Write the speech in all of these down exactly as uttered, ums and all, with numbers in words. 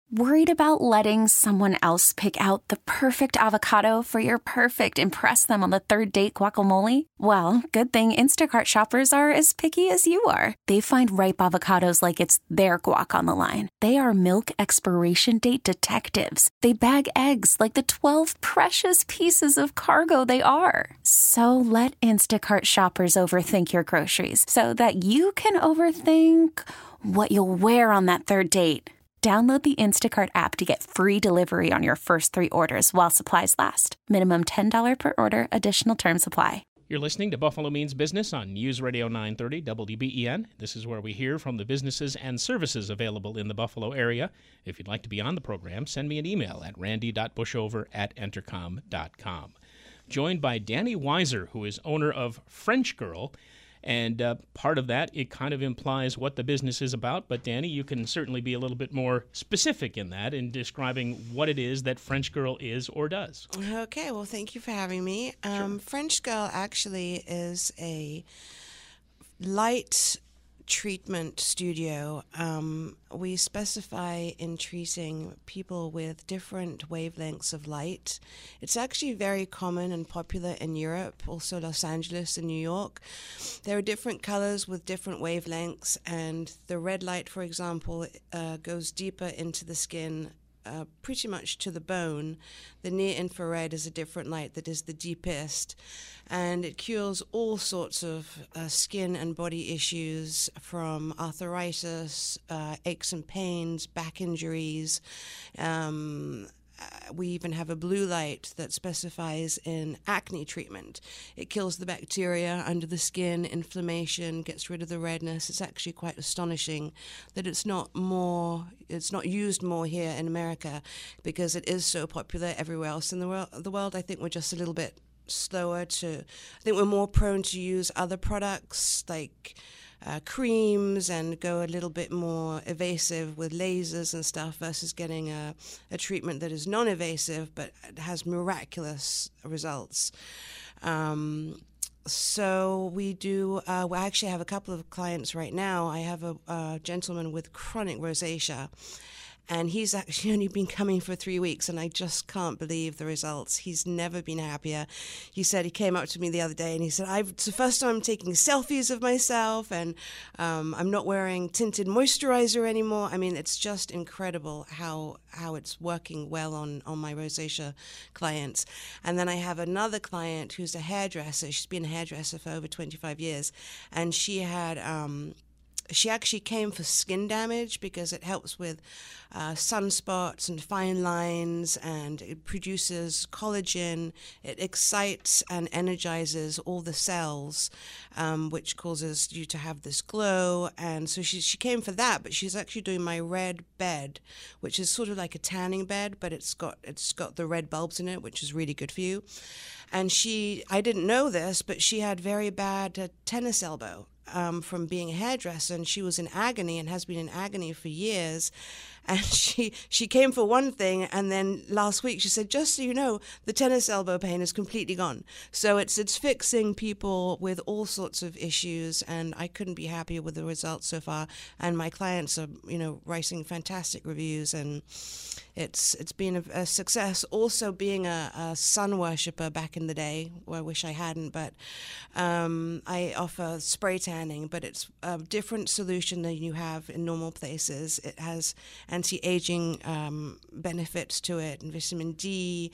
Worried about letting someone else pick out the perfect avocado for your perfect impress them on the third date guacamole? Well, good thing Instacart shoppers are as picky as you are. They find ripe avocados like it's their guac on the line. They are milk expiration date detectives. They bag eggs like the twelve precious pieces of cargo they are. So let Instacart shoppers overthink your groceries so that you can overthink what you'll wear on that third date. Download the Instacart app to get free delivery on your first three orders while supplies last. Minimum ten dollars per order. Additional terms apply. You're listening to Buffalo Means Business on News Radio nine thirty W B E N. This is where we hear from the businesses and services available in the Buffalo area. If you'd like to be on the program, send me an email at randy dot bushover at entercom dot com. Joined by Danny Weiser, who is owner of French Girl. And uh, part of that, it kind of implies what the business is about. But, Danny, you can certainly be a little bit more specific in that in describing what it is that French Girl is or does. Okay, well, thank you for having me. Um, Sure. French Girl actually is a light treatment studio. Um, we specify in treating people with different wavelengths of light. It's actually very common and popular in Europe, also Los Angeles and New York. There are different colors with different wavelengths, and the red light, for example, uh, goes deeper into the skin, Uh, pretty much to the bone. The near infrared is a different light that is the deepest, and it cures all sorts of uh, skin and body issues, from arthritis, uh, aches and pains, back injuries. Um, uh, we even have a blue light that specifies in acne treatment. It kills the bacteria under the skin, inflammation, gets rid of the redness. It's actually quite astonishing that it's not more, it's not used more here in America, because it is so popular everywhere else in the world. The world, I think we're just a little bit slower to, I think we're more prone to use other products like Uh, creams and go a little bit more evasive with lasers and stuff versus getting a, a treatment that is non-evasive but has miraculous results. Um, so we do, uh, we actually have a couple of clients right now. I have a, a gentleman with chronic rosacea, and he's actually only been coming for three weeks, and I just can't believe the results. He's never been happier. He said, he came up to me the other day, and he said, I've, it's the first time I'm taking selfies of myself, and um, I'm not wearing tinted moisturizer anymore. I mean, it's just incredible how how it's working well on, on my rosacea clients. And then I have another client who's a hairdresser. She's been a hairdresser for over twenty-five years, and she had... Um, She actually came for skin damage because it helps with uh, sunspots and fine lines, and it produces collagen. It excites and energizes all the cells, um, which causes you to have this glow. And so she she came for that, but she's actually doing my red bed, which is sort of like a tanning bed, but it's got it's got the red bulbs in it, which is really good for you. And she, I didn't know this, but she had very bad uh, tennis elbow. Um, from being a hairdresser, and she was in agony and has been in agony for years. And she she came for one thing, and then last week she said, just so you know, the tennis elbow pain is completely gone. So it's it's fixing people with all sorts of issues, and I couldn't be happier with the results so far. And my clients are, you know, writing fantastic reviews, and it's it's been a, a success. Also, being a, a sun worshipper back in the day, well, I wish I hadn't, but um, I offer spray tanning, but it's a different solution than you have in normal places. It has anti-aging um, benefits to it, and vitamin D,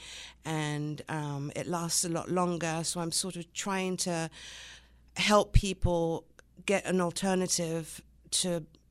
and um, it lasts a lot longer. So I'm sort of trying to help people get an alternative to,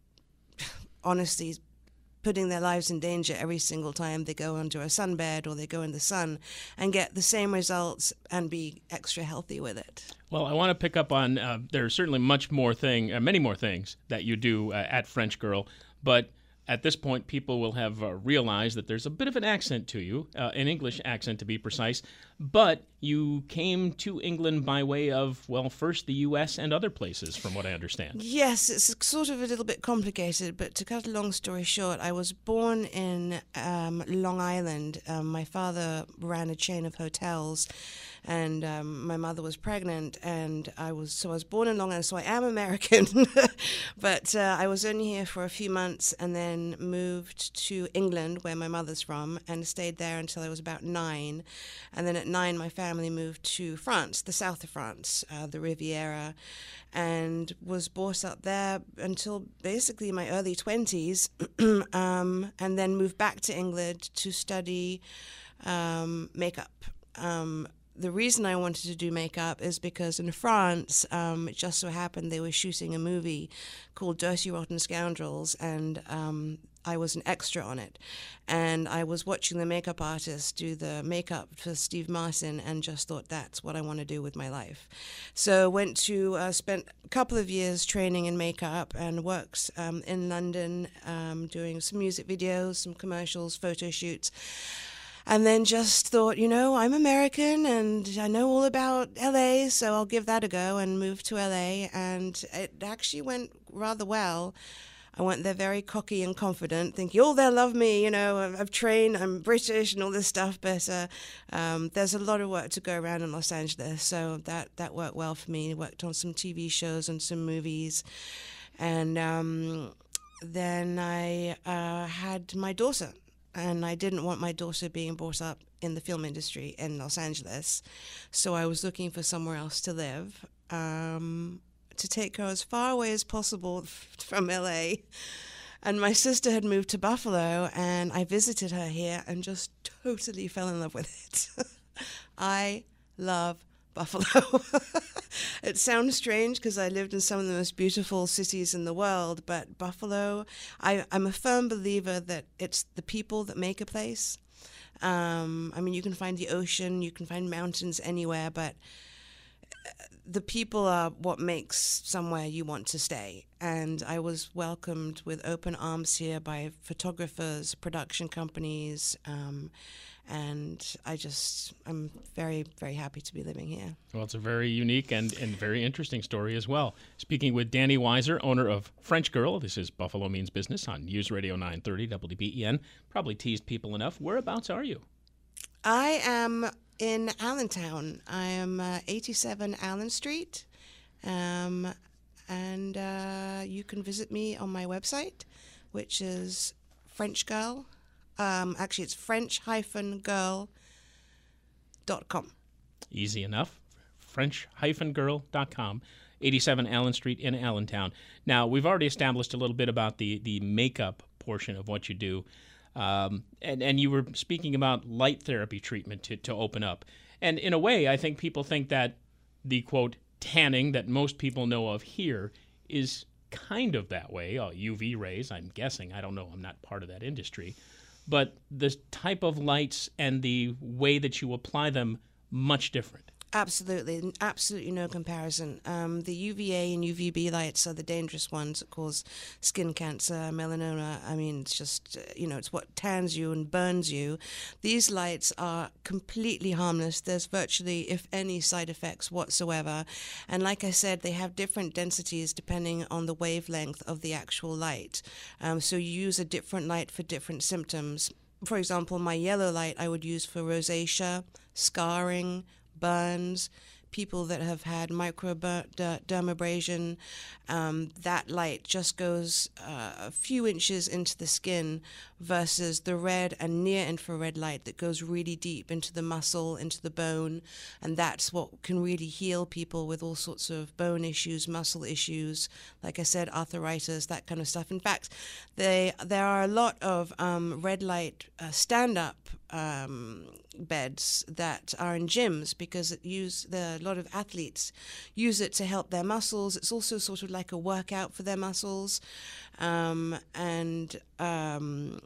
honestly, putting their lives in danger every single time they go under a sunbed or they go in the sun, and get the same results and be extra healthy with it. Well, I want to pick up on, uh, there's certainly much more thing, uh, many more things that you do uh, at French Girl, but at this point, people will have uh, realized that there's a bit of an accent to you, uh, an English accent to be precise, but you came to England by way of, well, first the U S and other places, from what I understand. Yes, it's sort of a little bit complicated, but to cut a long story short, I was born in um, Long Island. Um, my father ran a chain of hotels, and um, my mother was pregnant, and I was so I was born in Long Island, so I am American, but uh, I was only here for a few months and then moved to England, where my mother's from, and stayed there until I was about nine, and then at nine my family moved to France, the south of France, uh, the Riviera, and was brought up there until basically my early twenties, um, and then moved back to England to study um, makeup. Um, The reason I wanted to do makeup is because in France, um, it just so happened they were shooting a movie called Dirty Rotten Scoundrels, and um, I was an extra on it. And I was watching the makeup artist do the makeup for Steve Martin and just thought, that's what I want to do with my life. So went to, uh, spent a couple of years training in makeup and worked um, in London um, doing some music videos, some commercials, photo shoots. And then just thought, you know, I'm American and I know all about L A, so I'll give that a go, and moved to L A. And it actually went rather well. I went there very cocky and confident, thinking, oh, they'll love me, you know, I've, I've trained, I'm British and all this stuff. But uh, um, there's a lot of work to go around in Los Angeles, so that, that worked well for me. I worked on some T V shows and some movies. And um, then I uh, had my daughter. And I didn't want my daughter being brought up in the film industry in Los Angeles. So I was looking for somewhere else to live, um, to take her as far away as possible from L A. And my sister had moved to Buffalo, and I visited her here and just totally fell in love with it. I love Buffalo. It sounds strange because I lived in some of the most beautiful cities in the world, but Buffalo, I, I'm a firm believer that it's the people that make a place. Um, I mean, you can find the ocean, you can find mountains anywhere, but the people are what makes somewhere you want to stay. And I was welcomed with open arms here by photographers, production companies, um, and I just, I'm very, very happy to be living here. Well, it's a very unique and, and very interesting story as well. Speaking with Danny Weiser, owner of French Girl. This is Buffalo Means Business on News Radio nine thirty W B E N. Probably teased people enough. Whereabouts are you? I am in Allentown. I am uh, eighty-seven Allen Street, um, and uh, you can visit me on my website, which is French Girl. Um, actually, it's French girl dot com. Easy enough. French girl dot com. eighty-seven Allen Street in Allentown. Now, we've already established a little bit about the, the makeup portion of what you do. Um, and, and you were speaking about light therapy treatment to, to open up. And in a way, I think people think that the, quote, tanning that most people know of here is kind of that way. Oh, U V rays, I'm guessing. I don't know. I'm not part of that industry. But the type of lights and the way that you apply them, much different. Absolutely, absolutely no comparison. Um, the U V A and U V B lights are the dangerous ones that cause skin cancer, melanoma. I mean, it's just, you know, it's what tans you and burns you. These lights are completely harmless. There's virtually, if any, side effects whatsoever. And like I said, they have different densities depending on the wavelength of the actual light. Um, so you use a different light for different symptoms. For example, my yellow light I would use for rosacea, scarring, burns, people that have had microdermabrasion. Um, that light just goes uh, a few inches into the skin versus the red and near infrared light that goes really deep into the muscle, into the bone, and that's what can really heal people with all sorts of bone issues, muscle issues, like I said, arthritis, that kind of stuff. In fact, they, there are a lot of um, red light uh, stand-up um, beds that are in gyms because it use the, a lot of athletes use it to help their muscles. It's also sort of like a workout for their muscles, um, and um,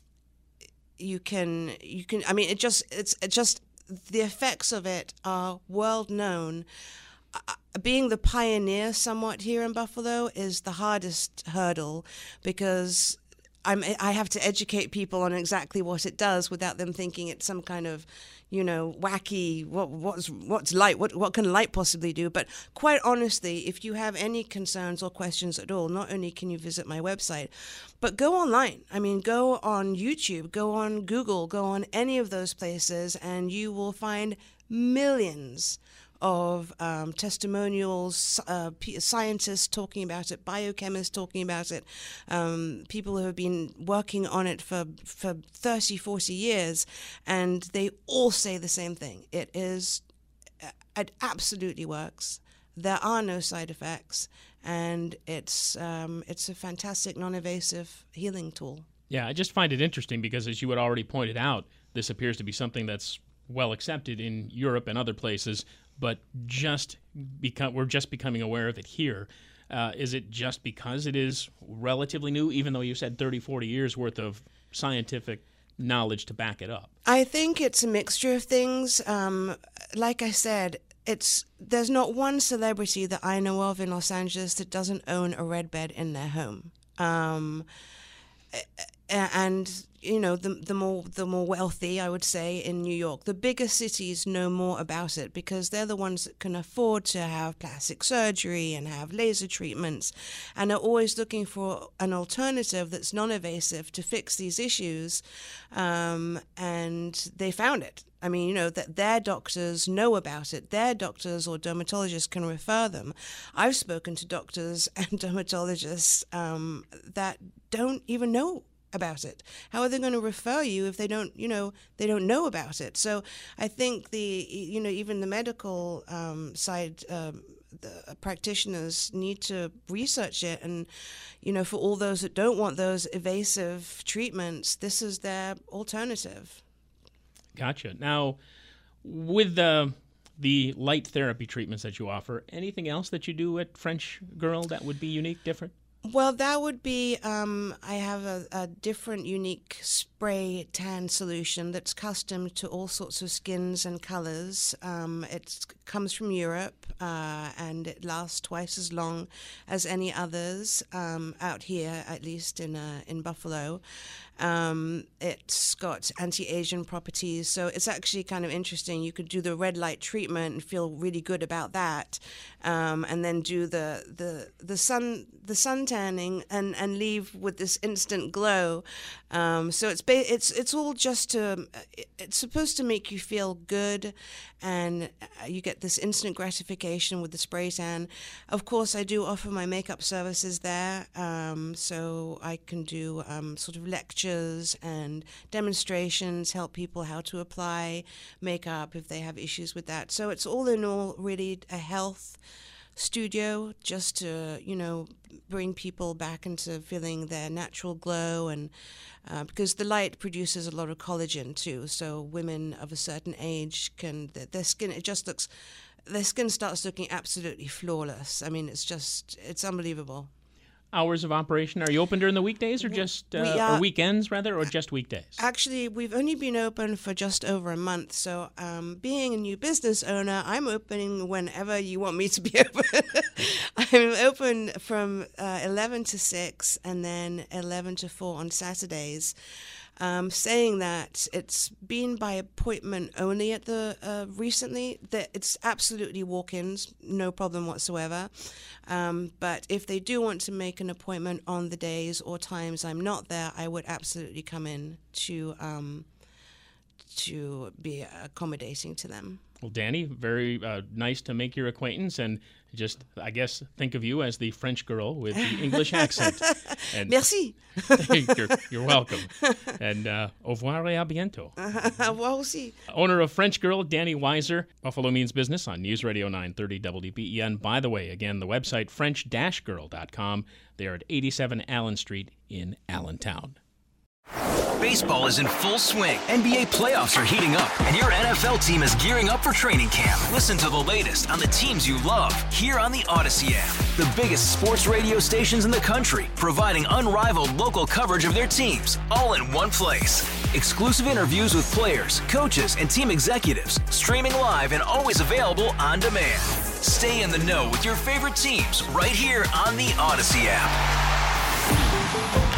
you can you can. I mean, it just it's it just the effects of it are world known. Uh, being the pioneer somewhat here in Buffalo is the hardest hurdle because I'm, I have to educate people on exactly what it does without them thinking it's some kind of, you know, wacky, what, what's what's light, what, what can light possibly do? But quite honestly, if you have any concerns or questions at all, not only can you visit my website, but go online. I mean, go on YouTube, go on Google, go on any of those places, and you will find millions of um, testimonials, uh, p- scientists talking about it, biochemists talking about it, um, people who have been working on it for, for thirty, forty years, and they all say the same thing. It is, it absolutely works. There are no side effects, and it's um, it's a fantastic non-invasive healing tool. Yeah, I just find it interesting because, as you had already pointed out, this appears to be something that's well accepted in Europe and other places, but just become we're just becoming aware of it here. Uh, is it just because it is relatively new, even though you said thirty, forty years worth of scientific knowledge to back it up? I think it's a mixture of things. Um, like I said, it's there's not one celebrity that I know of in Los Angeles that doesn't own a red bed in their home. Um, and you know, the the more the more wealthy, I would say, in New York, the bigger cities know more about it because they're the ones that can afford to have plastic surgery and have laser treatments, and are always looking for an alternative that's non-invasive to fix these issues. Um, and they found it. I mean, you know, that their doctors know about it. Their doctors or dermatologists can refer them. I've spoken to doctors and dermatologists um, that don't even know about it. How are they going to refer you if they don't, you know, they don't know about it? So I think the, you know, even the medical um, side, um, the practitioners need to research it. And, you know, for all those that don't want those evasive treatments, this is their alternative. Gotcha. Now, with the the light therapy treatments that you offer, anything else that you do at French Girl that would be unique, different? Well, that would be, um, I have a, a different unique spray tan solution that's custom to all sorts of skins and colors. Um, it comes from Europe, uh, and it lasts twice as long as any others um, out here, at least in uh, in Buffalo. Um, it's got anti-aging properties, so it's actually kind of interesting. You could do the red light treatment and feel really good about that, um, and then do the the the sun the sun tanning and, and leave with this instant glow. Um, so it's ba- it's it's all just to it's supposed to make you feel good, and you get this instant gratification with the spray tan. Of course, I do offer my makeup services there, um, so I can do um, sort of lectures and demonstrations, help people how to apply makeup if they have issues with that. So it's all in all really a health studio, just to, you know, bring people back into feeling their natural glow, and uh, because the light produces a lot of collagen too, so women of a certain age can, their, their skin, it just looks, their skin starts looking absolutely flawless. I mean, it's just, it's unbelievable. Hours of operation, are you open during the weekdays or just uh, we are, or weekends rather, or just weekdays? Actually, we've only been open for just over a month, so um, being a new business owner, I'm opening whenever you want me to be open. I'm open from uh, eleven to six and then eleven to four on Saturdays. Um, saying that, it's been by appointment only at the uh, recently. That it's absolutely walk-ins, no problem whatsoever. Um, but if they do want to make an appointment on the days or times I'm not there, I would absolutely come in to um, to be accommodating to them. Well, Danny, very uh, nice to make your acquaintance, and just, I guess, think of you as the French girl with the English accent. And Merci. you're, you're welcome. And uh, au revoir et à bientôt. Au revoir aussi. Owner of French Girl, Danny Weiser, Buffalo Means Business on News Radio nine thirty W B E N. By the way, again, the website french dash girl dot com. They're at eighty-seven Allen Street in Allentown. Baseball is in full swing. N B A playoffs are heating up, and your N F L team is gearing up for training camp. Listen to the latest on the teams you love here on the Odyssey app. The biggest sports radio stations in the country, providing unrivaled local coverage of their teams, all in one place. Exclusive interviews with players, coaches, and team executives, streaming live and always available on demand. Stay in the know with your favorite teams right here on the Odyssey app.